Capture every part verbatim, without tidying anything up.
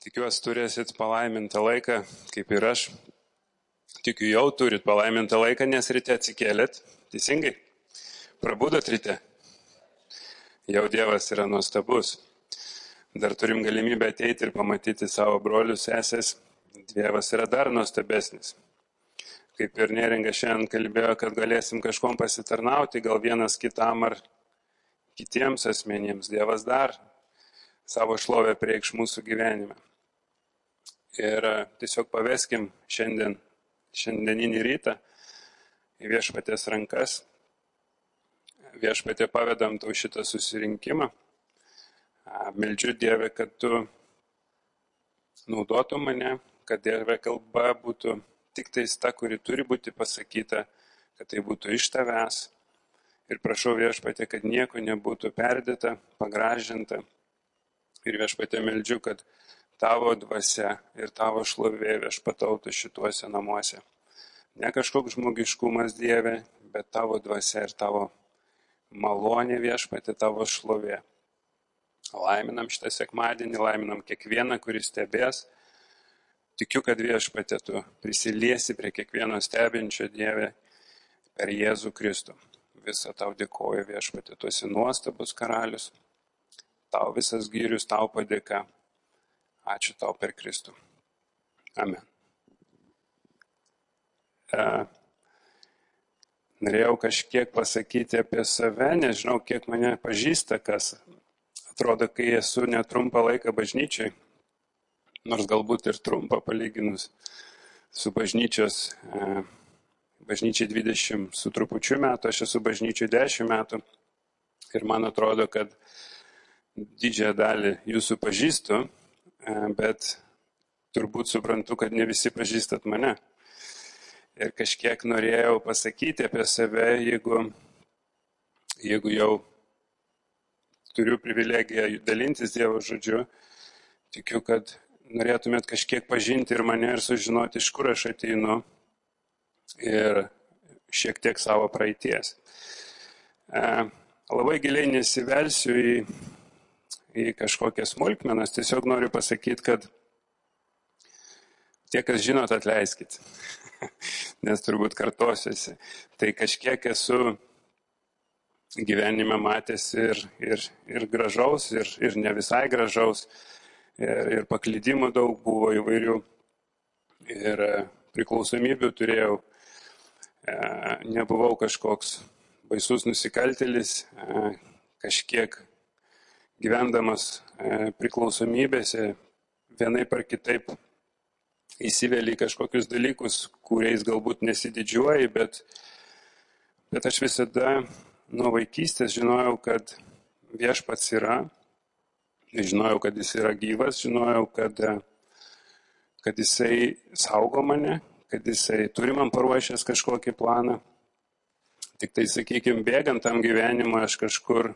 Tikiuosi turėsit palaimintą laiką, kaip ir aš. Tikiu, jau turit palaimintą laiką, nes ryte atsikėlėt. Teisingai? Prabudot ryte. Jau Dievas yra nuostabus. Dar turim galimybę ateiti ir pamatyti savo brolius, sesės. Dievas yra dar nuostabesnis. Kaip ir Neringa šiandien kalbėjo, kad galėsim kažkom pasitarnauti, gal vienas kitam ar kitiems asmenims. Dievas dar savo šlovę priekš mūsų gyvenime. Ir tiesiog paveskim šiandien, šiandieninį rytą į viešpaties rankas. Viešpatė pavedam tau šitą susirinkimą. Meldžiu Dievę, kad tu naudotum mane, kad Dieve kalba būtų tik tais ta, kuri turi būti pasakyta, kad tai būtų iš tavęs. Ir prašau Viešpatė, kad nieko nebūtų perdėta, pagražinta. Ir Viešpatė meldžiu, kad tavo dvasia ir tavo šlovė viešpatautų šituose namuose. Ne kažkoks žmogiškumas, Dieve, bet tavo dvasia ir tavo malonė Viešpatė, tavo šlovė. Laiminam šitą sekmadienį, laiminam kiekvieną, kuris stebės. Tikiu, kad Viešpatė tu prisiliesi prie kiekvieno stebinčio, Dieve, per Jėzų Kristų. Visą tau dėkoju, Viešpatė, tu esi nuostabus karalius. Tau visas gyrius, tau padėka. Ačiū tau per Kristų. Amen. E, norėjau kažkiek pasakyti apie save, nežinau, kiek mane pažįsta, kas atrodo, kai esu netrumpą laiką bažnyčiai, nors galbūt ir trumpą palyginus su bažnyčios, e, bažnyčiai dvidešimt su trupučiu metų, aš esu bažnyčiai dešimt metų ir man atrodo, kad didžiąją dalį jūsų pažįstu, bet turbūt suprantu, kad ne visi pažįstat mane. Ir kažkiek norėjau pasakyti apie save, jeigu, jeigu jau turiu privilegiją dalintis Dievo žodžiu, tikiu, kad norėtumėt kažkiek pažinti ir mane ir sužinoti, iš kur aš ateinu ir šiek tiek savo praeities. Labai giliai nesivelsiu į į kažkokias smulkmenas, tiesiog noriu pasakyti, kad tie, kas žinot, atleiskit, nes turbūt kartosiuosi. Tai kažkiek esu gyvenime matęs ir, ir, ir gražaus, ir, ir ne visai gražaus, ir, ir paklydimų daug buvo įvairių, ir priklausomybių turėjau, nebuvau kažkoks baisus nusikaltėlis, kažkiek gyvendamas priklausomybėse, vienaip ar kitaip įsiveli kažkokius dalykus, kuriais galbūt nesididžiuoji, bet, bet aš visada nuo vaikystės žinojau, kad Viešpats yra, žinojau, kad jis yra gyvas, žinojau, kad, kad jisai saugo mane, kad jisai turi man paruošęs kažkokį planą. Tik tai, sakykime, bėgant tam gyvenimą aš kažkur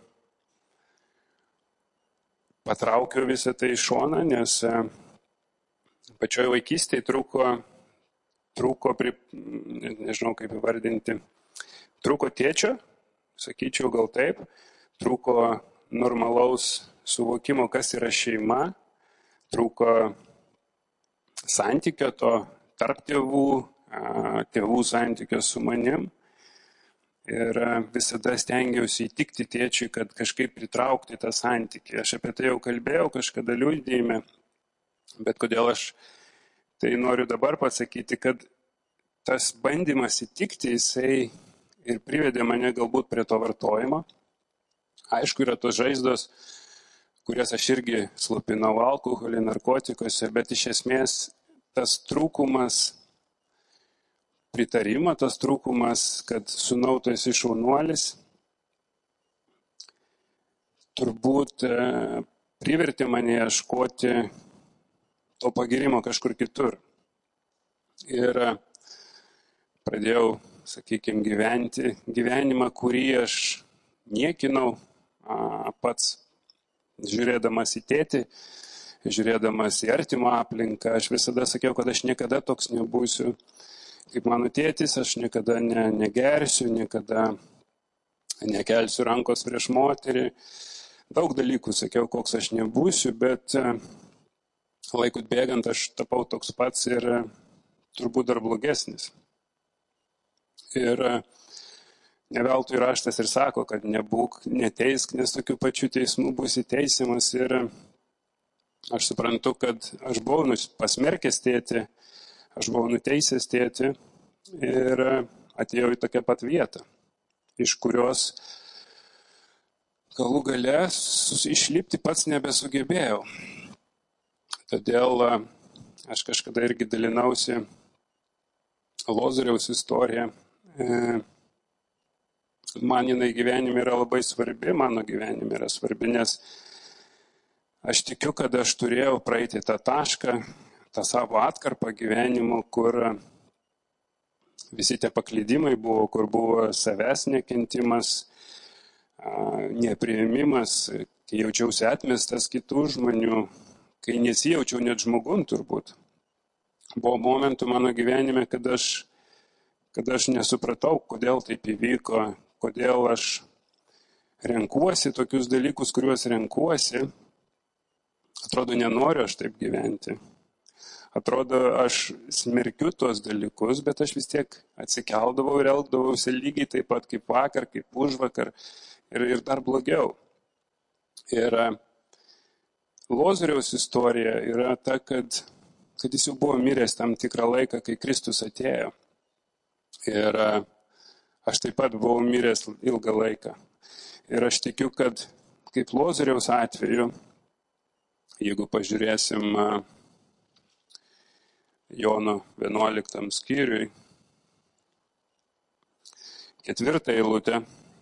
patraukiau visą tai į šoną, nes pačioje vaikystėje trūko, trūko pri, nežinau kaip įvardinti, trūko tėčio, sakyčiau gal taip, trūko normalaus suvokimo, kas yra šeima, trūko santykio to tarp tėvų, tėvų santykio su manim. Ir visada stengiausi įtikti tėčiui, kad kažkaip pritraukti tą santykį. Aš apie tai jau kalbėjau kažkada liudijime, bet kodėl aš tai noriu dabar pasakyti, kad tas bandymas įtikti, jisai ir privedė mane galbūt prie to vartojimo. Aišku, yra tos žaizdos, kurias aš irgi slopinau alkoholį, narkotikose, bet iš esmės tas trūkumas pritarimo, tas trūkumas, kad sūnau tu esi šaunuolis, turbūt privertė mane ieškoti to pagirimo kažkur kitur. Ir pradėjau, sakykime, gyventi gyvenimą, kurį aš niekinau pats, žiūrėdamas į tėtį, žiūrėdamas į artimą aplinką. Aš visada sakiau, kad aš niekada toks nebūsiu kaip mano tėtis, aš niekada ne, negersiu, niekada nekelsiu rankos prieš moterį. Daug dalykų sakiau, koks aš nebūsiu, bet laikui bėgant aš tapau toks pats ir turbūt dar blogesnis. Ir ne veltui raštas ir sako, kad nebūk, neteisk, nes tokiu pačiu teismu būsi teisiamas. Ir aš suprantu, kad aš buvau pasmerkęs tėtį, aš buvau nuteisęs tėtį ir atėjau į tokią pat vietą, iš kurios galų gale išlipti pats nebesugebėjau. Todėl aš kažkada irgi dalinausi Lozoriaus istoriją. Man jinai gyvenime yra labai svarbi, mano gyvenime yra svarbi, nes aš tikiu, kad aš turėjau praeiti tą tašką, tą savo atkarpą gyvenimo, kur visi tie paklydimai buvo, kur buvo savęs nekentimas, nepriėmimas, kai jaučiausi atmestas kitų žmonių, kai nesijaučiau net žmogun turbūt. Buvo momentų mano gyvenime, kad aš, kad aš nesupratau, kodėl taip įvyko, kodėl aš renkuosi tokius dalykus, kuriuos renkuosi. Atrodo, nenoriu aš taip gyventi. Atrodo, aš smerkiu tuos dalykus, bet aš vis tiek atsikeldavau ir elgdavausi lygiai taip pat kaip vakar, kaip užvakar ir, ir dar blogiau. Ir Lozoriaus istorija yra ta, kad, kad jis jau buvo miręs tam tikrą laiką, kai Kristus atėjo. Ir aš taip pat buvau miręs ilgą laiką. Ir aš tikiu, kad kaip Lozoriaus atveju, jeigu pažiūrėsim Jono vienuoliktam skyriui, ketvirtą eilutę,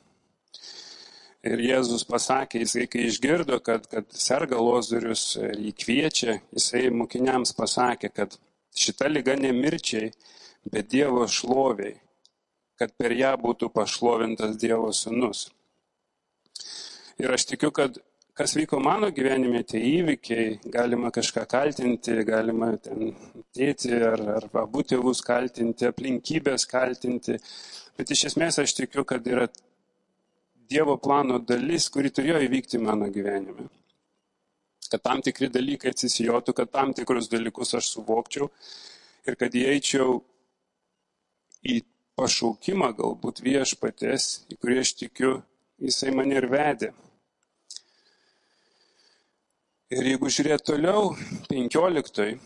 ir Jėzus pasakė, jisai kai išgirdo, kad, kad serga Lozorius ir jį kviečia, jisai mokiniams pasakė, kad šita liga ne mirčiai, bet Dievo šloviai, kad per ją būtų pašlovintas Dievo sūnus. Ir aš tikiu, kad kas vyko mano gyvenime, tie įvykiai, galima kažką kaltinti, galima ten tėtį ar, ar abu tėvus kaltinti, aplinkybės kaltinti, bet iš esmės aš tikiu, kad yra Dievo plano dalis, kuri turėjo įvykti mano gyvenime. Kad tam tikri dalykai atsisijotų, kad tam tikrus dalykus aš suvokčiau ir kad įeičiau į pašaukimą galbūt viešpaties, į kurį aš tikiu, jisai mane ir vedė. Ir jeigu žiūrėt toliau, penkioliktoj,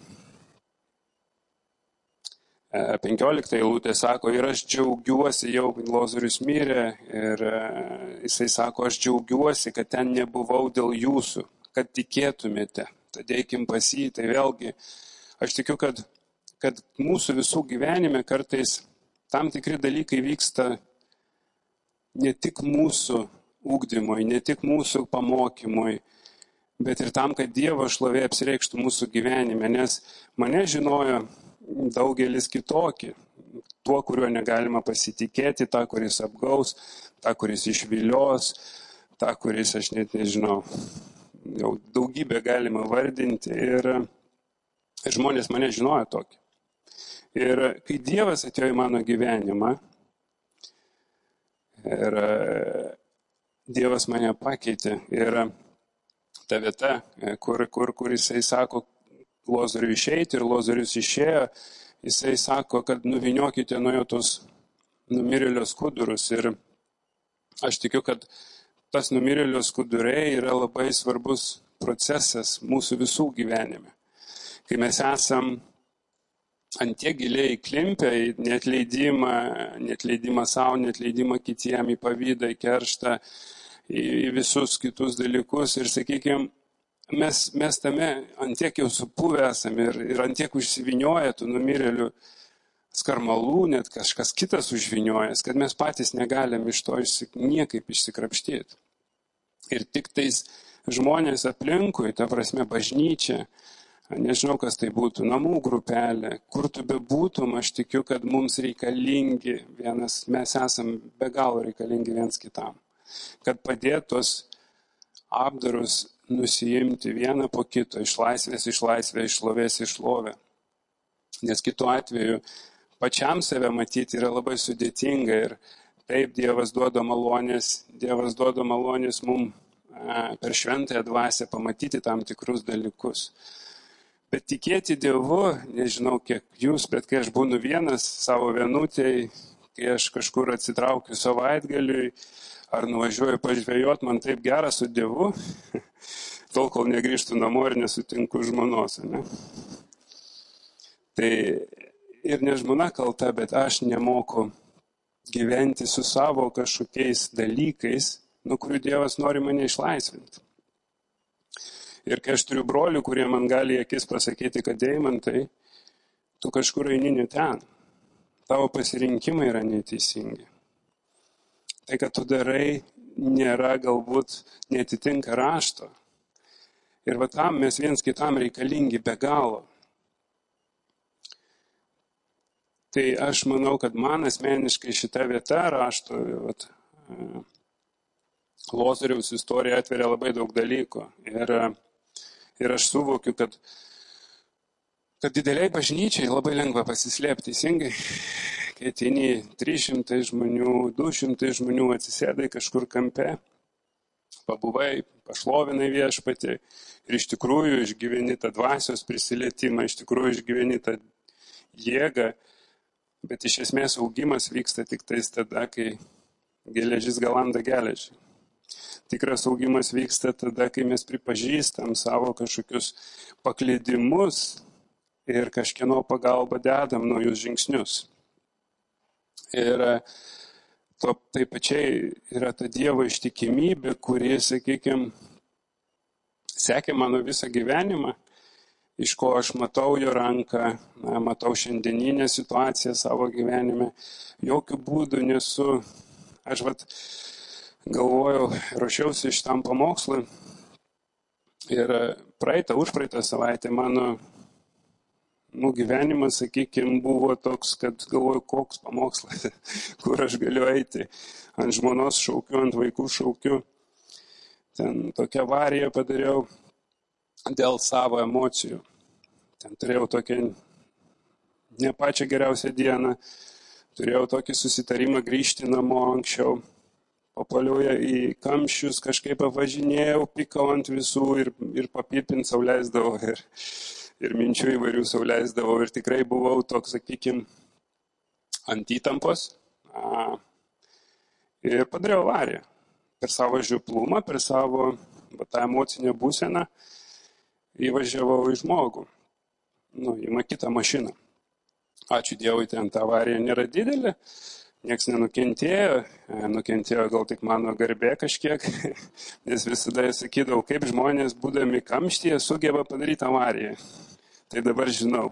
penkioliktoj eilutė sako, ir aš džiaugiuosi, jau Lozorius mirė, ir jisai sako, aš džiaugiuosi, kad ten nebuvau dėl jūsų, kad tikėtumėte, tad eikim pas jį. Tai vėlgi, aš tikiu, kad, kad mūsų visų gyvenime kartais tam tikri dalykai vyksta ne tik mūsų ugdymui, ne tik mūsų pamokymui, bet ir tam, kad Dievo šlovė apsireikštų mūsų gyvenime, nes mane žinojo daugelis kitokį, tuo, kuriuo negalima pasitikėti, tą, kuris apgaus, tą, kuris išvilios, tą, kuris, aš net nežinau, jau daugybę galima vardinti ir, ir žmonės mane žinojo tokį. Ir kai Dievas atėjo į mano gyvenimą ir Dievas mane pakeitė ir ta vieta, kur, kur, kur jisai sako Lozoriui išeiti ir Lozorius išėjo, jisai sako, kad nuvyniokite nuo jo tos numirėlio skudurus. Ir aš tikiu, kad tas numirėlio skuduriai yra labai svarbus procesas mūsų visų gyvenime. Kai mes esam ant tiek giliai įklimpę į neatleidimą, neatleidimą savo, neatleidimą kitiem, į pavydą, į kerštą, į, į visus kitus dalykus. Ir, sakykime, mes, mes tame ant tiek jau supuvę esame ir, ir ant tiek užsivinioja tų numirėlių skarmalų, net kažkas kitas užviniojas, kad mes patys negalim iš to išsik, niekaip išsikrapštyti. Ir tik tais žmonės aplinkui, ta prasme bažnyčia, nežinau, kas tai būtų, namų grupelė, kur tu bebūtum, aš tikiu, kad mums reikalingi vienas, mes esam be galo reikalingi viens kitam. Kad padėtos apdarus nusiimti vieną po kito, iš laisvės, iš laisvę, iš šlovės, iš šlovę. Nes kitu atveju pačiam save matyti yra labai sudėtinga ir taip Dievas duoda malonės, Dievas duoda malonės mums per šventąją dvasią pamatyti tam tikrus dalykus. Bet tikėti Dievu, nežinau kiek jūs, bet kai aš būnu vienas savo vienutėj, kai aš kažkur atsitraukiu savaitgaliui ar nuvažiuoju pažvejot, man taip gera su Dievu, tol kol negrįžtu namo ir nesutinku žmonos. Ne? Tai ir ne žmona kalta, bet aš nemoku gyventi su savo kažkokiais dalykais, nuo kurių Dievas nori mane išlaisvinti. Ir kai aš turiu brolių, kurie man gali į akis pasakyti, kad Deimantai, tu kažkur eini ne ten. Tavo pasirinkimai yra neteisingi. Tai, kad tu darai, nėra galbūt netitinka rašto. Ir va tam mes viens kitam reikalingi be galo. Tai aš manau, kad man asmeniškai šita vieta rašto, vat, Lozoriaus istorija atveria labai daug dalykų. Ir Ir aš suvokiu, kad, kad dideliai bažnyčiai labai lengva pasislėpti teisingai, kai ateini trys šimtai žmonių, du šimtai žmonių atsisėdai kažkur kampe, pabuvai, pašlovinai viešpatį ir iš tikrųjų išgyveni tą dvasios prisilietimą, iš tikrųjų išgyveni tą jėgą, bet iš esmės augimas vyksta tik tais tada, kai geležis galanda geležį. Tikras augimas vyksta tada, kai mes pripažįstam savo kažkokius paklydimus ir kažkieno pagalba dedam naujus žingsnius. Ir to taip pačiai yra ta Dievo ištikimybė, kuri, sakykime, sekė mano visą gyvenimą, iš ko aš matau jo ranką, na, matau šiandieninę situaciją savo gyvenime. Jokių būdų nesu, aš vat, galvojau, ruošiausi šitam pamokslui ir praeitą, užpraeitą savaitę mano nu, gyvenimas, sakykime, buvo toks, kad galvoju, koks pamokslas, kur aš galiu eiti. Ant žmonos šaukiu, ant vaikų šaukiu. Ten tokią avariją padariau dėl savo emocijų. Ten turėjau tokią ne pačią geriausią dieną, turėjau tokį susitarimą grįžti namo anksčiau. Papaliuoja į kamščius, kažkaip pavažinėjau, pikau ant visų ir, ir papipint sau leisdavau ir, ir minčių įvairių sau leisdavau ir tikrai buvau toks, sakykime, ant įtampos. A, ir padariau avariją. Per savo žioplumą, per savo va, tą emocinę būseną įvažiavau į žmogų, nu, į kitą mašiną. Ačiū Dievui, ten ta avarija nėra didelė. Niekas nenukentėjo, nukentėjo gal tik mano garbė kažkiek, nes visada sakydavau, kaip žmonės, būdami kamštyje, sugeba padaryti avariją. Tai dabar žinau.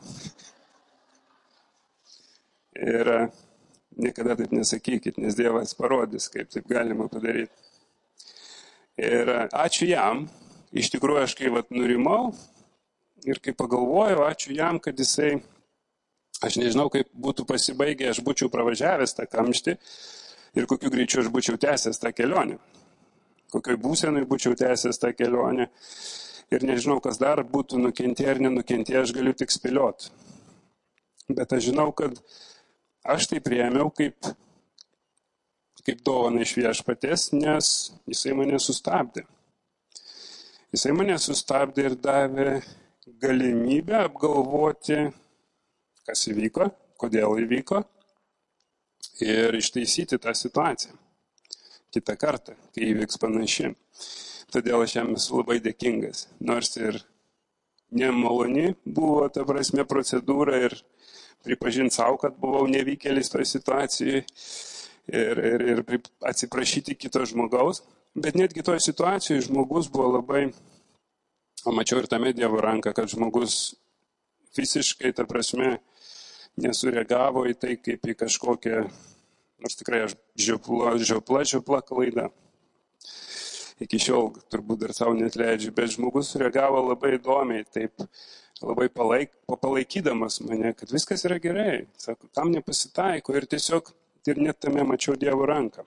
Ir niekada taip nesakykit, nes Dievas parodys, kaip taip galima padaryti. Ir ačiū jam, iš tikrųjų aš kai vat nurimau ir kai pagalvojau, ačiū jam, kad jisai, aš nežinau, kaip būtų pasibaigę, aš būčiau pravažiavęs tą kamštį ir kokiu greičiu aš būčiau tęsęs tą kelionę. Kokioj būsenai būčiau tęsęs tą kelionę. Ir nežinau, kas dar būtų nukentėję ar nenukentėję, aš galiu tik spėlioti. Bet aš žinau, kad aš tai priėmiau kaip, kaip dovaną iš viešpaties, nes jisai mane sustabdė. Jisai mane sustabdė ir davė galimybę apgalvoti, kas įvyko, kodėl įvyko ir ištaisyti tą situaciją kitą kartą, kai įvyks panaši. Todėl aš jam esu labai dėkingas. Nors ir nemaloni buvo ta prasme procedūra ir pripažinti savo, kad buvau nevykėlis toje situacijoje ir, ir, ir atsiprašyti kito žmogaus. Bet netgi toje situacijoje žmogus buvo labai, o mačiau ir tame Dievo ranką, kad žmogus visiškai, ta prasme, nesureagavo į tai kaip į kažkokią, nors tikrai aš žiopla, žiopla, žiopla klaida. Iki šiol turbūt dar savo net leidžiu, bet žmogus sureagavo labai įdomiai, taip labai palaik, palaikydamas mane, kad viskas yra gerai. Sako, tam nepasitaiko ir tiesiog ir net tame mačiau Dievo ranką.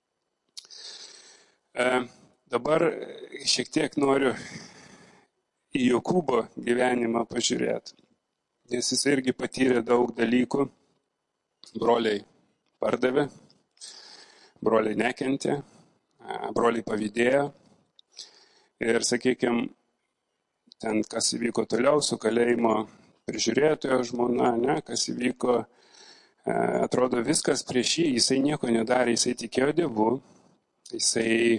E, dabar šiek tiek noriu į Jokūbo gyvenimą pažiūrėti. Nes jis irgi patyrė daug dalykų. Broliai pardavė, broliai nekentė, broliai pavydėjo. Ir, sakykime, ten kas įvyko toliau su kalėjimo prižiūrėtojo žmona, ne, kas įvyko, e, atrodo viskas prieš jį, jisai nieko nedarė, jisai tikėjo Dievu, jisai,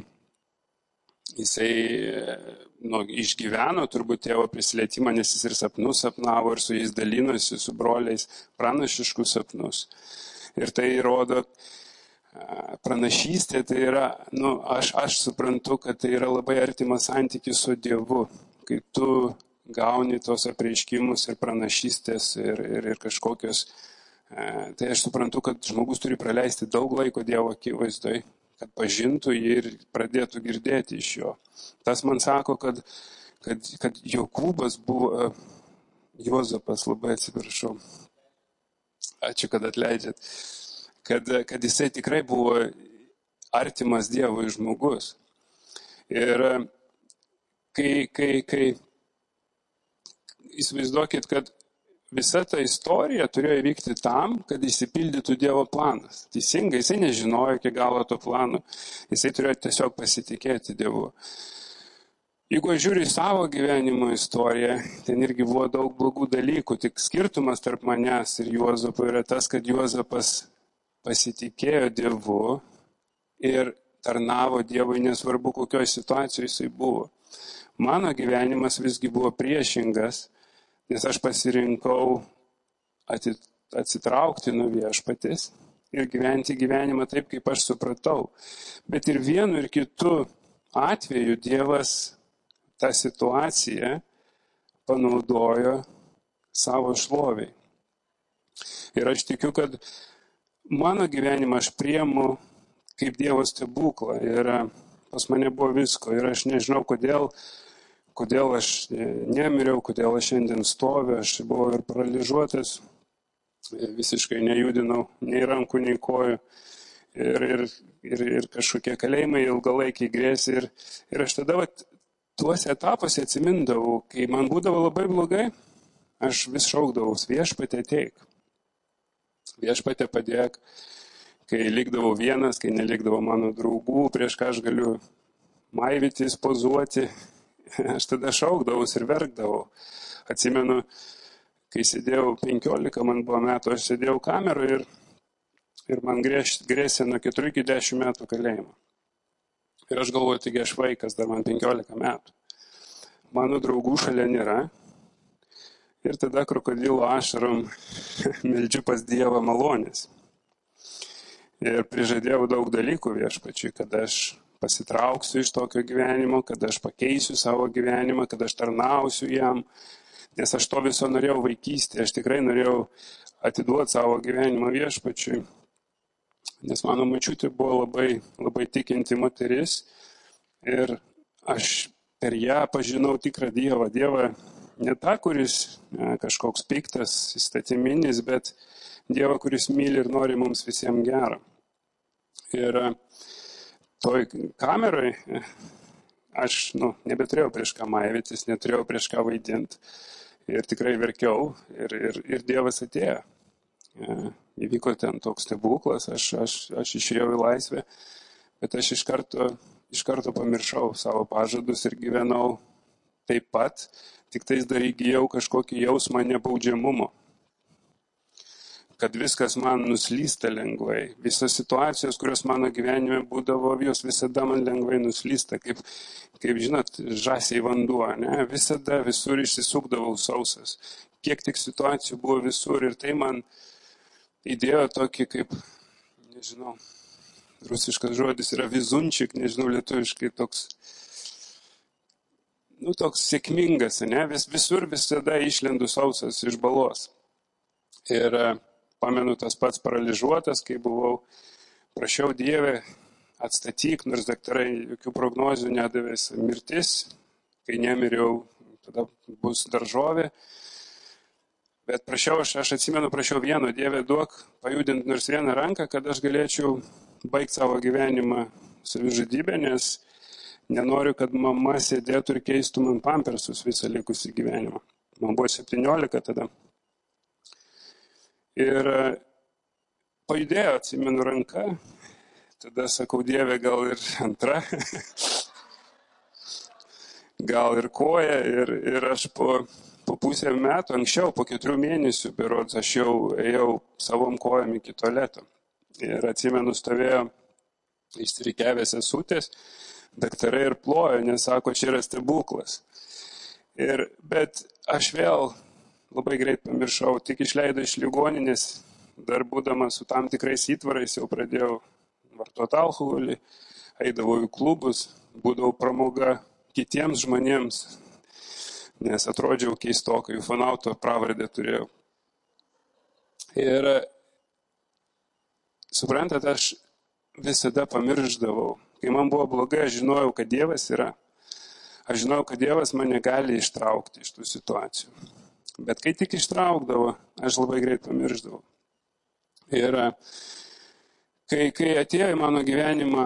jisai nu, išgyveno turbūt tėvo prisilietimą, nes jis ir sapnus sapnavo, ir su jais dalinosi, su broliais, pranašiškus sapnus. Ir tai rodo, pranašystė tai yra, nu, aš, aš suprantu, kad tai yra labai artimas santykis su Dievu, kai tu gauni tos apreiškimus ir pranašystės ir, ir, ir kažkokios, tai aš suprantu, kad žmogus turi praleisti daug laiko Dievo akivaizdoj, kad pažintų jį ir pradėtų girdėti iš jo. Tas man sako, kad, kad, kad Jokūbas buvo, Juozapas, labai atsiprašau, ačiū, kad atleidžiat, Kad, kad jisai tikrai buvo artimas Dievui žmogus. Ir kai, kai, kai įsivaizduokit, kad visa ta istorija turėjo įvykti tam, kad įsipildytų Dievo planas. Teisingai, jisai nežinojo iki galo to plano, jisai turėjo tiesiog pasitikėti Dievu. Jeigu aš žiūriu į savo gyvenimo istoriją, ten irgi buvo daug blogų dalykų, tik skirtumas tarp manęs ir Juozapo yra tas, kad Juozapas pasitikėjo Dievu ir tarnavo Dievui, nesvarbu, kokioje situacijoje jisai buvo. Mano gyvenimas visgi buvo priešingas, nes aš pasirinkau atsitraukti nuo Viešpaties ir gyventi gyvenimą taip, kaip aš supratau. Bet ir vienu ir kitu atveju Dievas tą situaciją panaudojo savo šloviai. Ir aš tikiu, kad mano gyvenimą aš priemu kaip Dievo stebuklą ir pas mane buvo visko ir aš nežinau, kodėl, kodėl aš nemiriau, kodėl aš šiandien stoviu, aš buvau ir paralyžiuotas, visiškai nejudinau nei rankų, nei kojų ir, ir, ir, ir kažkokie kalėjimai ilgalaikiai grėsė ir, ir aš tada vat, tuose etapuose atsimindavau, kai man būdavo labai blogai, aš vis šaukdavau, Viešpatie ateik. Viešpatie padėk, kai likdavau vienas, kai nelikdavo mano draugų, prieš ką aš galiu maivytis, pozuoti, aš tada šaukdavau ir verkdavau. Atsimenu, kai sėdėjau penkiolika, man buvo metų, aš sėdėjau kameroje ir, ir man grėsė nuo keturių iki dešimt metų kalėjimo. Ir aš galvoju, taigi aš vaikas, dar man penkiolika metų. Mano draugų šalia nėra. Ir tada krokodilo ašarom meldžiu pas Dievą malonės. Ir prižadėjau daug dalykų Viešpačiui, kad aš pasitrauksiu iš tokio gyvenimo, kad aš pakeisiu savo gyvenimą, kad aš tarnausiu jam. Nes aš to viso norėjau vaikystėje, aš tikrai norėjau atiduoti savo gyvenimą Viešpačiui. Nes mano močiutė buvo labai, labai tikinti moteris ir aš per ją pažinau tikrą Dievą. Dievą ne tą, kuris ne, kažkoks piktas, įstatyminis, bet Dievą, kuris myli ir nori mums visiems gero. Ir toj kameroj aš nu, nebeturėjau prieš ką maivytis, neturėjau prieš ką vaidinti. Ir tikrai verkiau ir, ir, ir Dievas atėjo. Įvyko ten toks stebuklas, aš, aš, aš išėjau į laisvę, bet aš iš karto, iš karto pamiršau savo pažadus ir gyvenau taip pat, tik tais dar įgijau kažkokį jausmą nebaudžiamumo. Kad viskas man nuslysta lengvai. Visos situacijos, kurios mano gyvenime būdavo, jos visada man lengvai nuslysta. Kaip, kaip žinot, žąsiai vanduo, ne? Visada visur išsisukdavau sausas. Kiek tik situacijų buvo visur ir tai man įdėjo tokį kaip, nežinau, rusiškas žodis yra vizunčik, nežinau, lietuviškai toks, nu, toks sėkmingas, ne? Vis, visur visada išlendu sausas iš balos. Ir pamenu tas pats paralyžiuotas, kai buvau, prašiau Dievę atstatyk, nors daktarai jokių prognozių nedavė mirtis, kai nemiriau, tada bus daržovė. Bet prašiau, aš, aš atsimenu, prašiau vieno, Dieve duok pajudinti nors vieną ranką, kad aš galėčiau baigti savo gyvenimą savižudybę, nes nenoriu, kad mama sėdėtų ir keistų man pampersus visą likusį gyvenimą. Man buvo septyniolika tada. Ir pajudėjo, atsimenu, ranka, tada sakau, Dieve, gal ir antra. gal ir koja. Ir, ir aš po, po pusę metų, anksčiau, po keturių mėnesių, berods, aš jau ėjau savom kojom iki tualeto. Ir atsimenu, stovėjo išsirikiavęs sesutės, daktarai ir plojo, nes sako, čia yra stebuklas. Ir, bet aš vėl labai greit pamiršau, tik išleido iš ligoninės, dar būdamas su tam tikrais įtvarais jau pradėjau vartoti alkoholį, eidavau į klubus, būdavau pramoga kitiems žmonėms, nes atrodžiau keistokai, ufonauto pravardę turėjau. Ir suprantat, aš visada pamirždavau. Kai man buvo blogai, aš žinojau, kad Dievas yra. Aš žinojau, kad Dievas mane gali ištraukti iš tų situacijų. Bet kai tik ištraukdavo, aš labai greit pamirždavau. Ir kai, kai atėjo į mano gyvenimą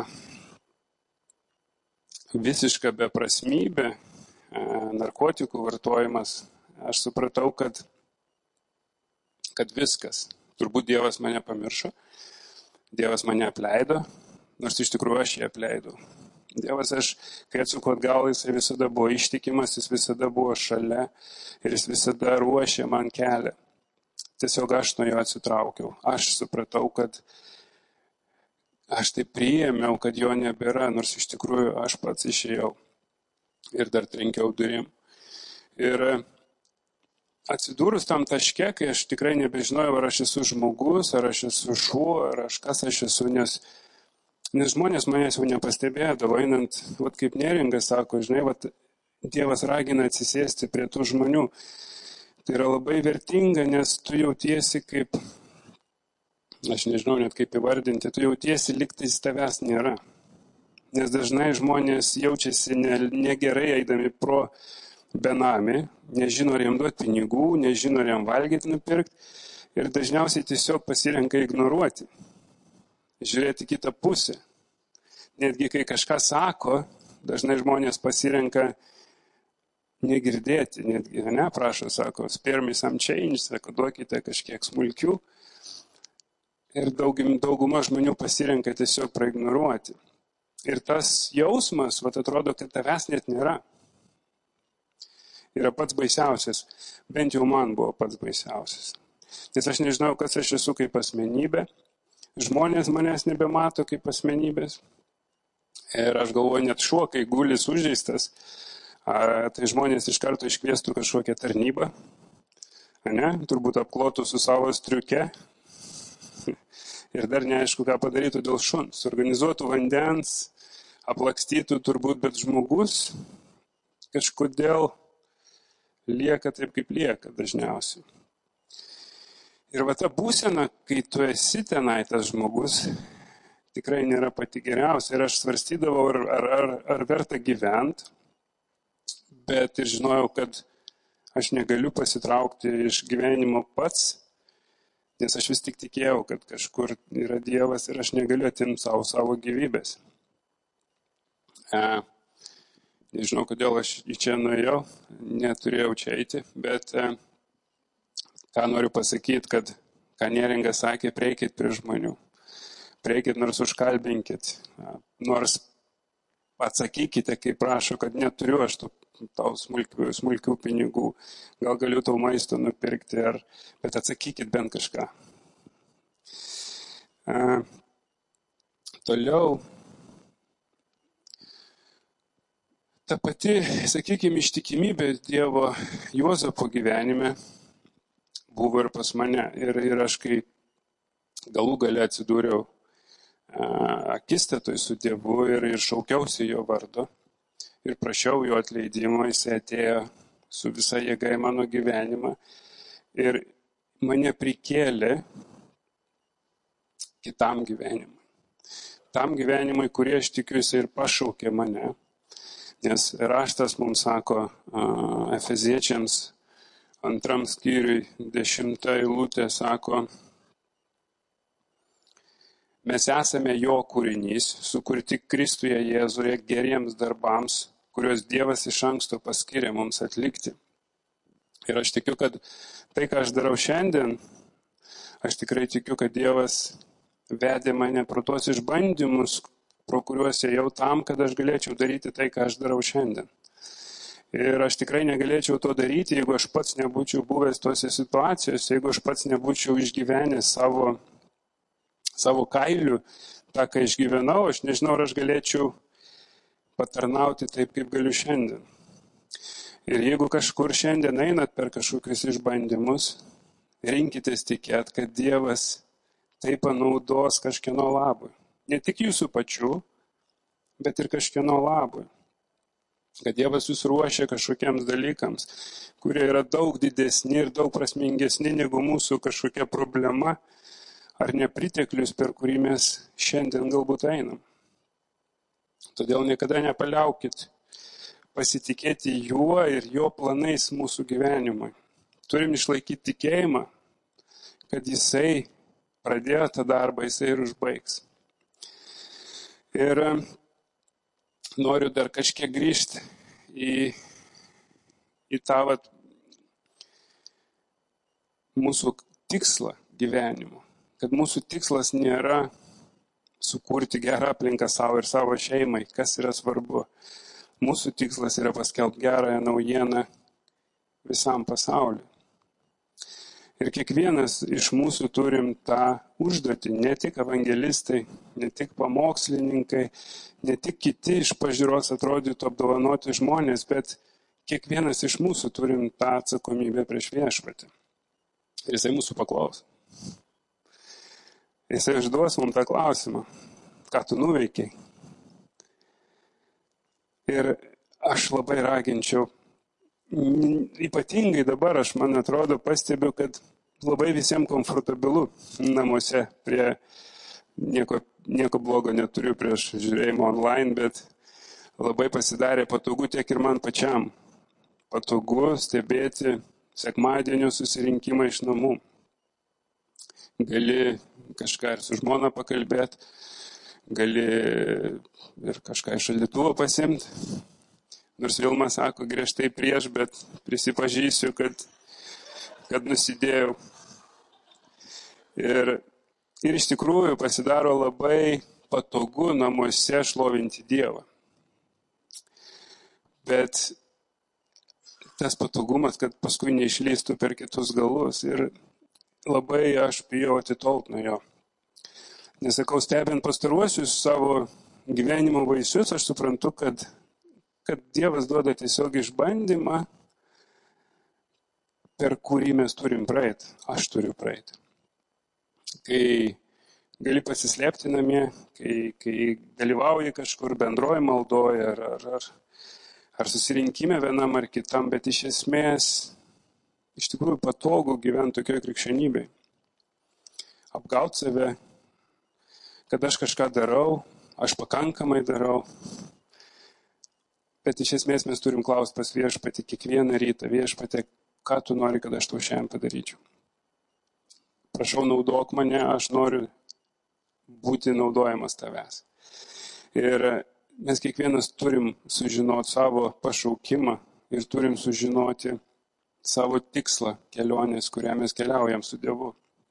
visiška beprasmybė, narkotikų vartojimas, aš supratau, kad, kad viskas. Turbūt Dievas mane pamiršo, Dievas mane apleido, nors iš tikrųjų aš jį apleidau. Dievas, aš, kai atsuku atgal, jis visada buvo ištikimas, jis visada buvo šalia ir jis visada ruošė man kelią. Tiesiog aš nuo jo atsitraukiau. Aš supratau, kad aš tai priėmiau, kad jo nebėra, nors iš tikrųjų aš pats išėjau ir dar trenkiau durim. Ir atsidūrus tam taške, kai aš tikrai nebežinojau, ar aš esu žmogus, ar aš esu šuo, ar aš kas aš esu, nes Nes žmonės manęs jau nepastebėdavo, einant, vat kaip Neringas sako, žinai, vat Dievas ragina atsisėsti prie tų žmonių. Tai yra labai vertinga, nes tu jautiesi kaip, aš nežinau net kaip įvardinti, tu jautiesi liktais tavęs nėra. Nes dažnai žmonės jaučiasi ne, negerai eidami pro benamį, nežino, ar jam duoti pinigų, nežino, ar jam valgyti nupirkti ir dažniausiai tiesiog pasirenka ignoruoti. Žiūrėti kitą pusę. Netgi kai kažką sako, dažnai žmonės pasirenka negirdėti, netgi, ne, prašo, sako, spare me some change, sako, duokite kažkiek smulkių. Ir daugum, dauguma žmonių pasirenka tiesiog praignoruoti. Ir tas jausmas, vat atrodo, kad tavęs net nėra. Yra pats baisiausias, bent jau man buvo pats baisiausias. Nes aš nežinau, kas aš esu kaip asmenybė. Žmonės manęs nebemato kaip asmenybės. Ir aš galvoju, net šuo, kai gulis sužeistas, tai žmonės iš karto iškviestų kažkokią tarnybą. Ne? Turbūt apklotų su savo striuke. Ir dar neaišku, ką padarytų dėl šuns. Organizuotų vandens, aplakstytų turbūt, bet žmogus kažkodėl lieka taip, kaip lieka dažniausiai. Ir va ta būsena, kai tu esi tenai tas žmogus, tikrai nėra pati geriausia. Ir aš svarstydavau, ar, ar, ar, ar verta gyventi, bet ir žinojau, kad aš negaliu pasitraukti iš gyvenimo pats, nes aš vis tik tikėjau, kad kažkur yra Dievas ir aš negaliu atimti savo, savo gyvybės. E, nežinau, kodėl aš į čia nuėjau, neturėjau čia eiti, bet... E, Ką noriu pasakyti, kad, ką Neringas sakė, prieikit prie žmonių. Prieikit nors užkalbinkit, nors atsakykite, kai prašo, kad neturiu aš tau smulkių, smulkių pinigų, gal galiu tau maisto nupirkti, ar, bet atsakykit bent kažką. A, toliau, ta pati, sakykime, ištikimybė Dievo Juozapo gyvenime buvo ir pas mane. Ir, ir aš, kai galų gale atsidūriau akistatoj su Dievu ir, ir šaukiausi jo vardo ir prašiau jo atleidimo, jis atėjo su visa jėga į mano gyvenimą ir mane prikėlė kitam gyvenimui. Tam gyvenimui, kurį aš tikiu, jis ir pašaukė mane. Nes raštas mums sako Efeziečiams antram skyriui dešimta eilutė sako, mes esame jo kūrinys, sukurti Kristuje Jėzuje geriems darbams, kuriuos Dievas iš anksto paskyrė mums atlikti. Ir aš tikiu, kad tai, ką aš darau šiandien, aš tikrai tikiu, kad Dievas vedė mane pro tuos išbandymus, pro kuriuos ėjau tam, kad aš galėčiau daryti tai, ką aš darau šiandien. Ir aš tikrai negalėčiau to daryti, jeigu aš pats nebūčiau buvęs tose situacijose, jeigu aš pats nebūčiau išgyvenęs savo, savo kailių, tą, ką išgyvenau, aš nežinau, ar aš galėčiau patarnauti taip, kaip galiu šiandien. Ir jeigu kažkur šiandien einat per kažkokius išbandymus, rinkitės tikėt, kad Dievas tai panaudos kažkieno labui. Ne tik jūsų pačių, bet ir kažkieno labui. Kad Dievas jūs ruošia kažkokiems dalykams, kurie yra daug didesni ir daug prasmingesni negu mūsų kažkokia problema ar nepriteklius, per kurį mes šiandien galbūt einam. Todėl niekada nepaliaukit pasitikėti juo ir jo planais mūsų gyvenimui. Turim išlaikyti tikėjimą, kad jisai pradėjo tą darbą, jisai ir užbaigs. Ir noriu dar kažkiek grįžti į, į tą vat, mūsų tikslą gyvenimo. Kad mūsų tikslas nėra sukurti gerą aplinką savo ir savo šeimai, kas yra svarbu. Mūsų tikslas yra paskelbti gerąją naujieną visam pasauliu. Ir kiekvienas iš mūsų turim tą užduotį, ne tik evangelistai, ne tik pamokslininkai, ne tik kiti iš pažiūros atrodytų apdovanoti žmonės, bet kiekvienas iš mūsų turim tą atsakomybę prieš viešpatį. Ir jisai mūsų paklaus. Jisai užduos mums tą klausimą, ką tu nuveikiai. Ir aš labai raginčiau, ypatingai dabar aš, man atrodo, pastebiu, kad labai visiems komfortabilu namuose. Prie nieko, nieko blogo neturiu prieš žiūrėjimą online, bet labai pasidarė patogu tiek ir man pačiam. Patogu stebėti sekmadienio susirinkimą iš namų. Gali kažką ir su žmona pakalbėti, gali ir kažką iš šaldytuvo pasimti. Nors Vilma sako griežtai prieš, bet prisipažįsiu, kad, kad nusidėjau. Ir, ir iš tikrųjų pasidaro labai patogu namuose šlovinti Dievą. Bet tas patogumas, kad paskui neišlystų per kitus galus. Ir labai aš bijau atitolt nuo jo. Nesakau, stebint pastaruosius savo gyvenimo vaisius, aš suprantu, kad kad Dievas duoda tiesiog išbandymą, per kurį mes turim praeiti. Aš turiu praeiti. Kai gali pasislėpti namie, kai, kai dalyvauji kažkur bendroje maldoje ar, ar, ar, ar susirinkime vienam ar kitam, bet iš esmės iš tikrųjų patogu gyventi tokioje krikščionybėje. Apgauti save, kad aš kažką darau, aš pakankamai darau. Bet iš esmės mes turim klausti pas viešpatį kiekvieną rytą. Viešpatį, ką tu nori, kad aš tau šiandien padaryčiau. Prašau, naudok mane, aš noriu būti naudojamas tavęs. Ir mes kiekvienas turim sužinoti savo pašaukimą ir turim sužinoti savo tikslą kelionės, kurią mes keliaujam su Dievu.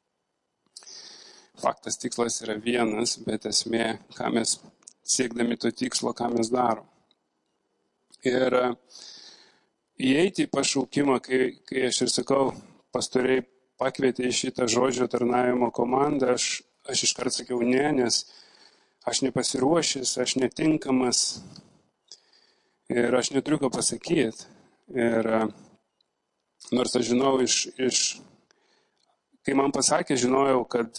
Faktas, tikslas yra vienas, bet esmė, ką mes siekdami to tikslo, ką mes darom. Ir įeiti į pašaukimą, kai, kai aš ir sakau, pastoriai pakvietė į šitą žodžio tarnavimo komandą, aš, aš iškart sakiau ne, nes aš nepasiruošęs, aš netinkamas ir aš neturiu ką pasakyti. Ir nors aš žinau iš, iš, kai man pasakė, žinojau, kad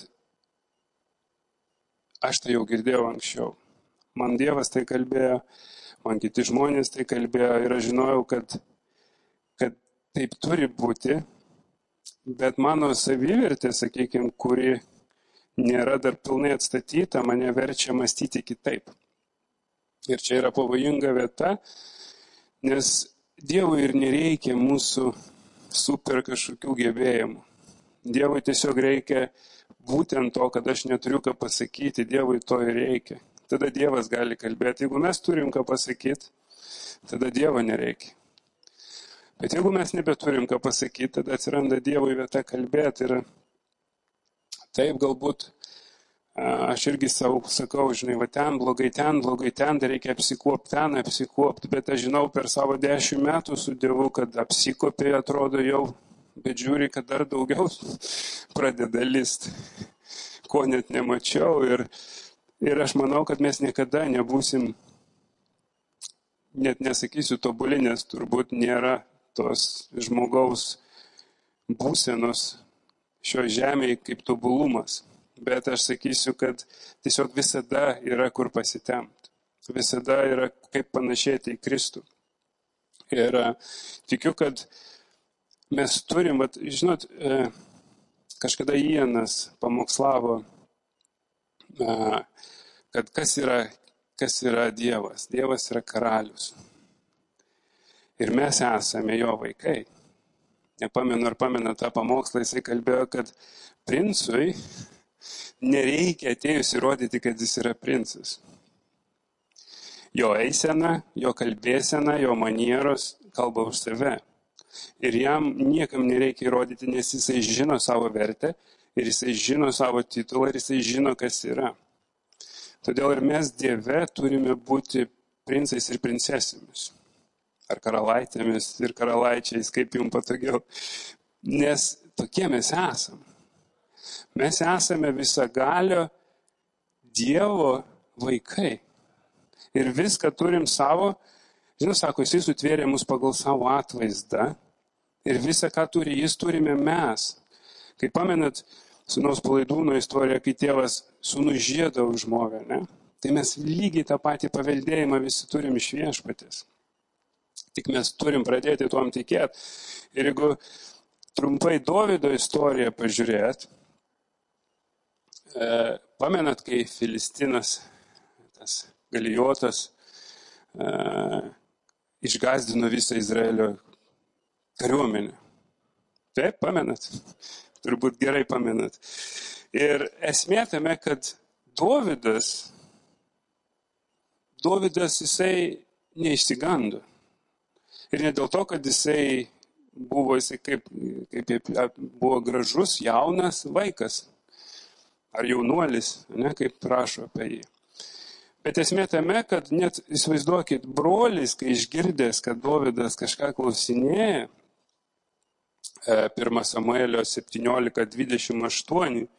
aš tai jau girdėjau anksčiau. Man Dievas tai kalbėjo, man kiti žmonės tai kalbėjo ir aš žinojau, kad, kad taip turi būti, bet mano savivertė, sakykime, kuri nėra dar pilnai atstatyta, mane verčia mąstyti kitaip. Ir čia yra pavojinga vieta, nes Dievui ir nereikia mūsų super kažkokių gebėjimų. Dievui tiesiog reikia būtent to, kad aš neturiu ką pasakyti, Dievui to ir reikia. Tada Dievas gali kalbėti. Jeigu mes turim ką pasakyti, tada Dievo nereikia. Bet jeigu mes nebeturim ką pasakyti, tada atsiranda Dievui vieta kalbėti. Ir taip galbūt Aš irgi savo sakau, žinai, va ten blogai, ten blogai, ten dar reikia apsikuopti, ten apsikuopti, bet aš žinau per savo dešimt metų su Dievu, kad apsikopė atrodo jau, bet žiūri, kad dar daugiau pradeda list, ko net nemačiau. Ir, ir aš manau, kad mes niekada nebūsim, net nesakysiu tobuli, nes turbūt nėra tos žmogaus būsenos šio žemėje kaip tobulumas. Bet aš sakysiu, kad tiesiog visada yra kur pasitemti. Visada yra kaip panašėti į Kristų. Ir tikiu, kad mes turim, vat, žinot, kažkada Ianas pamokslavo, kad kas yra, kas yra Dievas. Dievas yra karalius. Ir mes esame jo vaikai. Nepamenu, ar pamenu tą pamokslą, jisai kalbėjo, kad princui nereikia atėjus įrodyti, kad jis yra princas. Jo eisena, jo kalbėsena, jo manieros kalba už save. Ir jam niekam nereikia įrodyti, nes jisai žino savo vertę, ir jisai žino savo titulą, ir jisai žino, kas yra. Todėl ir mes Dieve turime būti princais ir princesėmis. Ar karalaitėmis ir karalaičiais, kaip jums patogiau. Nes tokie mes esame. Mes esame visagalio Dievo vaikai. Ir viską turim savo, žinot, sako, jisai sutvėrė mus pagal savo atvaizdą. Ir visą, ką turi jis, turime mes. Kai pamenat sūnaus Palaidūno istoriją, kai tėvas sūnų žiedą užmovė, ne? Tai mes lygiai tą patį paveldėjimą visi turim iš Viešpaties. Tik mes turim pradėti tuom tikėti. Ir jeigu trumpai Dovydo istoriją pažiūrėt, pamenat, kai Filistinas, tas Galijotas, išgąsdino visą Izraelio kariuomenę. Taip, pamenat? Turbūt gerai pamenat. Ir esmė tame, kad Dovydas, Dovydas jisai neišsigando. Ir ne dėl to, kad jisai buvo, jisai kaip, kaip buvo gražus, jaunas vaikas. Ar jaunuolis, ne, kaip rašo apie jį. Bet esmė tame, kad net įsivaizduokit, brolis, kai išgirdęs, kad Dovydas kažką klausinėja, pirmas Samuelio septyniolika dvidešimt aštuoni,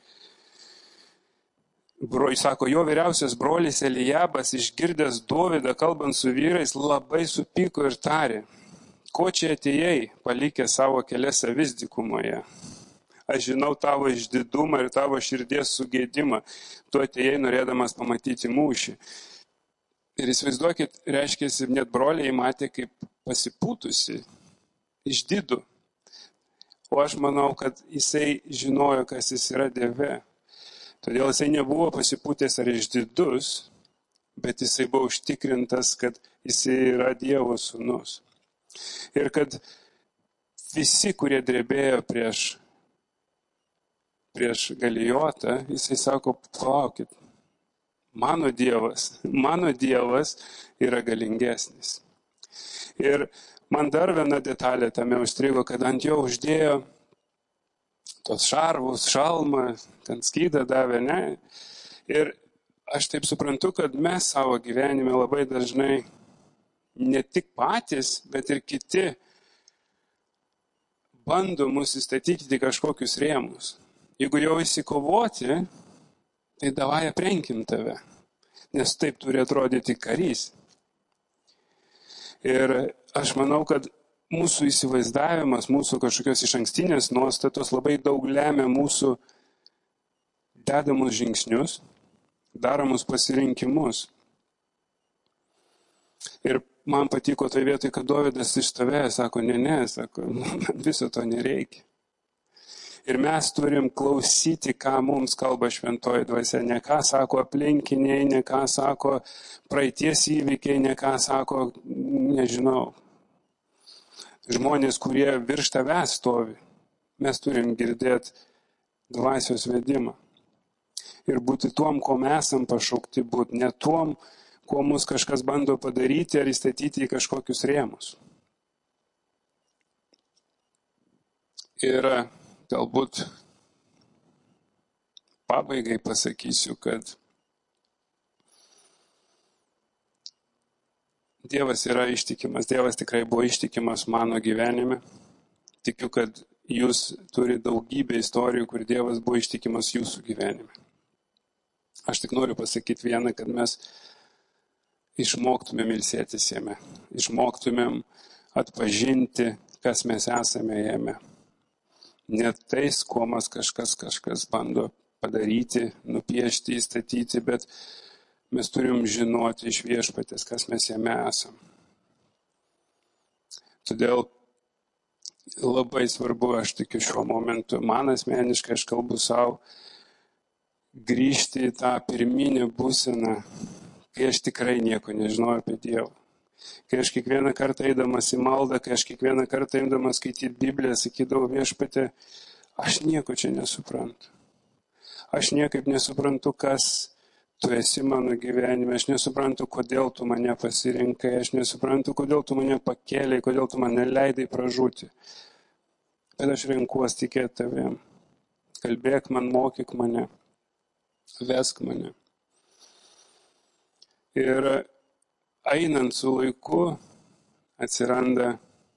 jis sako, jo vyriausias brolis Elijabas, išgirdęs Dovydą kalbant su vyrais, labai supyko ir tarė, ko čia atėjai, palikę savo kelias avis dykumoje. Aš žinau tavo išdidumą ir tavo širdies sugėdimą. Tu atėjai norėdamas pamatyti mūšį. Ir įsivaizduokit, reiškiasi, net broliai matė kaip pasipūtusi, išdidų. O aš manau, kad jisai žinojo, kas jis yra Dieve. Todėl jisai nebuvo pasipūtęs ar išdidus, bet jisai buvo užtikrintas, kad jisai yra Dievo sūnus. Ir kad visi, kurie drebėjo prieš prieš Galijotą, jisai sako, palaukit, mano Dievas, mano Dievas yra galingesnis. Ir man dar viena detalė tame užstrigo, kad ant jo uždėjo tos šarvus, šalmą, ten skydą davė, ne? Ir aš taip suprantu, kad mes savo gyvenime labai dažnai ne tik patys, bet ir kiti bando mus įstatyti kažkokius rėmus. Jeigu jau įsikovoti, tai davai aprenkim tave, nes taip turi atrodyti karys. Ir aš manau, kad mūsų įsivaizdavimas, mūsų kažkokios išankstinės nuostatos labai daug lemia mūsų dedamus žingsnius, daromus pasirinkimus. Ir man patiko tai vietoj, kad Dovydas iš tavęs sako, ne, ne, sako, man viso to nereikia. Ir mes turim klausyti, ką mums kalba šventoji dvasia, ne ką sako aplinkiniai, ne ką sako praeities įvykiai, ne ką sako, nežinau, žmonės, kurie virš tavęs stovi. Mes turim girdėti dvasios vedimą. Ir būti tuom, ko mes esam pašaukti būti, ne tuom, kuo mus kažkas bando padaryti ar įstatyti į kažkokius rėmus. Ir galbūt pabaigai pasakysiu, kad Dievas yra ištikimas. Dievas tikrai buvo ištikimas mano gyvenime. Tikiu, kad jūs turite daugybę istorijų, kur Dievas buvo ištikimas jūsų gyvenime. Aš tik noriu pasakyti vieną, kad mes išmoktumėm ilsėtis jame. Išmoktumėm atpažinti, kas mes esame jame. Ne tais, kuo mes kažkas kažkas bando padaryti, nupiešti, įstatyti, bet mes turim žinoti iš Viešpaties, kas mes jame esam. Todėl labai svarbu, aš tikiu šiuo momentu, man asmeniškai, aš kalbu savo, grįžti į tą pirminę būseną, kai aš tikrai nieko nežinojau apie Dievą. Kai aš kiekvieną kartą eidamas į maldą, kai aš kiekvieną kartą eidamas skaityti Bibliją, sakydavau Viešpatie, aš nieko čia nesuprantu. Aš niekaip nesuprantu, kas tu esi mano gyvenime, aš nesuprantu, kodėl tu mane pasirinkai, aš nesuprantu, kodėl tu mane pakėlei, kodėl tu mane leidai pražūti. Bet aš renkuosi tikėti tavim. Kalbėk man, mokyk mane, vesk mane. Ir einant su laiku atsiranda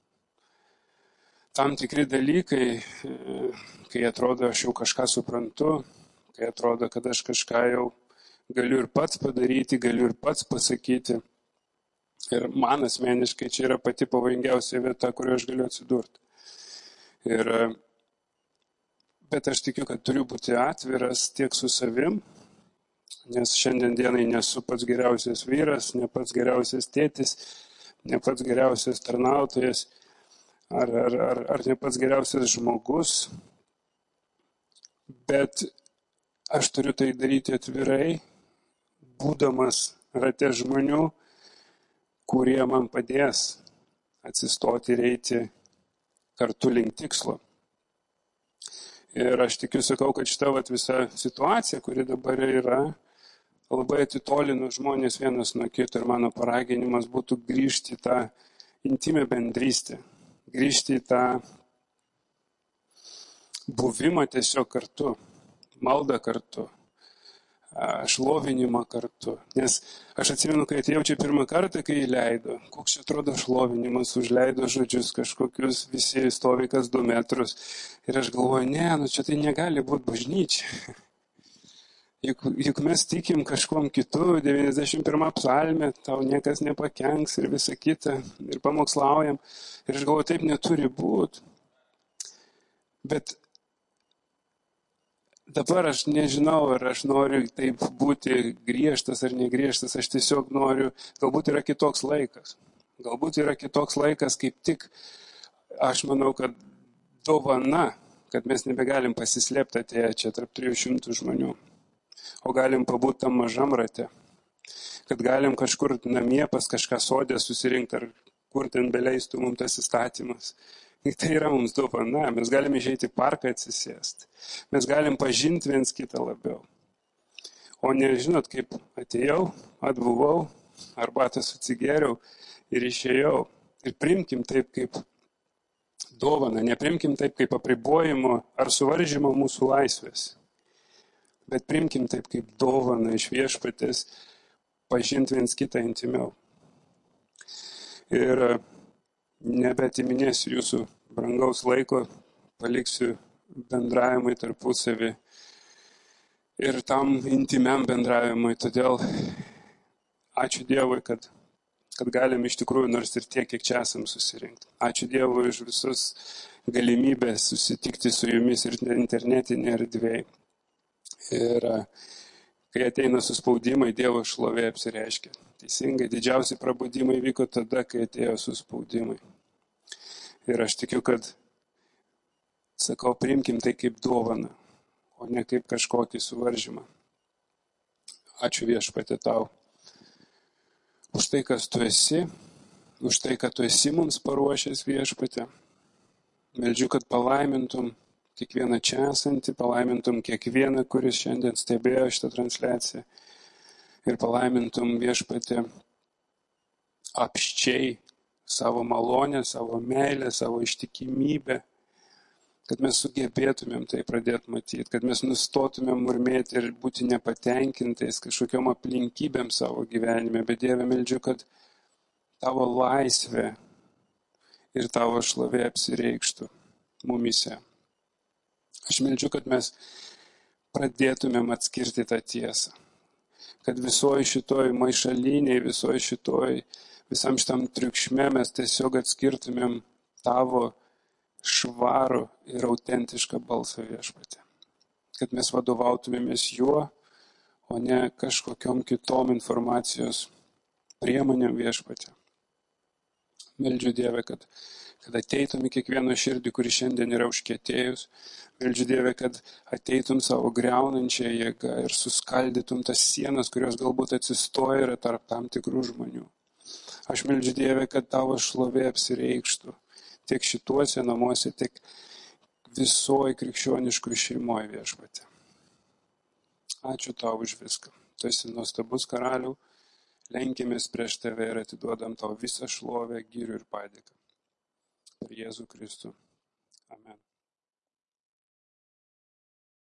tam tikri dalykai, kai atrodo, aš jau kažką suprantu, kai atrodo, kad aš kažką jau galiu ir pats padaryti, galiu ir pats pasakyti. Ir man asmeniškai čia yra pati pavojingiausia vieta, kurioje aš galiu atsidurti. Ir, bet aš tikiu, kad turiu būti atviras tiek su savim, nes šiandien dienai nesu pats geriausias vyras, ne pats geriausias tėtis, ne pats geriausias tarnautojas, ar, ar, ar, ar ne pats geriausias žmogus. Bet aš turiu tai daryti atvirai, būdamas rate žmonių, kurie man padės atsistoti ir eiti kartu link tikslo. Ir aš tikiu, sakau, kad šita vat, visa situacija, kuri dabar yra, labai atitolino žmonės vienas nuo kito ir mano paraginimas būtų grįžti į tą intimę bendrystę, grįžti į tą buvimą tiesiog kartu, maldą kartu, šlovinimą kartu. Nes aš atsimenu, kai atėjau čia pirmą kartą, kai įleido, koks čia atrodo šlovinimas, užleido žodžius kažkokius, visi stovi kas du metrus. Ir aš galvoju, ne, nu čia tai negali būti bažnyčia. Juk, juk mes tikim kažkuom kitu, devyniasdešimt pirmą psalmę, tau niekas nepakenks ir visa kita, ir pamokslaujam. Ir aš galvoju, taip neturi būti. Bet dabar aš nežinau, ar aš noriu taip būti griežtas ar negriežtas, aš tiesiog noriu, galbūt yra kitoks laikas. Galbūt yra kitoks laikas, kaip tik, aš manau, kad dovana, kad mes nebegalim pasislėpti atėję čia tarp trijų šimtų žmonių, o galim pabūti tam mažam rate, kad galim kažkur namie pas kažką sodė susirinkti, ar kur ten beleistų mums tas įstatymas. Tai yra mums dovana, mes galime išeiti į parką atsisėsti, mes galim pažinti viens kitą labiau. O nežinot, kaip atėjau, atbuvau, arbatą atsigėriau ir išėjau. Ir priimkim taip kaip dovaną, neprimkim taip kaip apribojimo ar suvaržymo mūsų laisvės, bet priimkim taip kaip dovaną iš Viešpaties pažinti viens kitą intimiau. Ir nebetiminėsiu jūsų brangaus laiko, paliksiu bendravimui tarpusavį ir tam intimiam bendravimui. Todėl ačiū Dievui, kad, kad galim iš tikrųjų nors ir tiek, kiek čia esam susirinkti. Ačiū Dievui už visus galimybės susitikti su jumis ir internetinė erdvėje. Ir kai ateina suspaudimai, Dievo šlovė apsireiškia. Teisingai, didžiausi prabudimai vyko tada, kai atėjo suspaudimai. Ir aš tikiu, kad, sakau, priimkim tai kaip dovaną, o ne kaip kažkokį suvaržymą. Ačiū Viešpatie tau už tai, kas tu esi, už tai, kad tu esi mums paruošęs Viešpatie. Meldžiu, kad palaimintum kiekvieną čia esantį, palaimintum kiekvieną, kuris šiandien stebėjo šitą transliaciją. Ir palaimintum Viešpatie apščiai savo malonę, savo meilę, savo ištikimybę kad mes sugebėtumėm tai pradėti matyti, kad mes nustotumėm murmėti ir būti nepatenkintais kažkokiom aplinkybėm savo gyvenime, bet Dieve meldžiu, kad tavo laisvė ir tavo šlovė apsireikštų mumise. Aš meldžiu, kad mes pradėtumėm atskirti tą tiesą, kad visoji šitoj maišaliniai, visoji šitoj, visam šitam triukšme mes tiesiog atskirtumėm tavo švarų ir autentišką balsą Viešpatie. Kad mes vadovautumėmės juo, o ne kažkokiom kitom informacijos priemonėm Viešpatie. Meldžiu Dieve, kad, kad ateitum į kiekvieno širdį, kuri šiandien yra užkietėjus. Meldžiu Dieve, kad ateitum savo griaunančią jėgą ir suskaldytum tas sienas, kurios galbūt atsistoja yra tarp tam tikrų žmonių. Aš meldžiu Dieve, kad tavo šlovė apsireikštų tiek šituose namuose, tiek visoji krikščioniškų šeimoje Viešpatie. Ačiū tau už viską. Tu esi nuostabus karaliau, lenkėmės prieš tave ir atiduodam tau visą šlovę, gyrių ir padėką. Per Jėzų Kristų. Amen.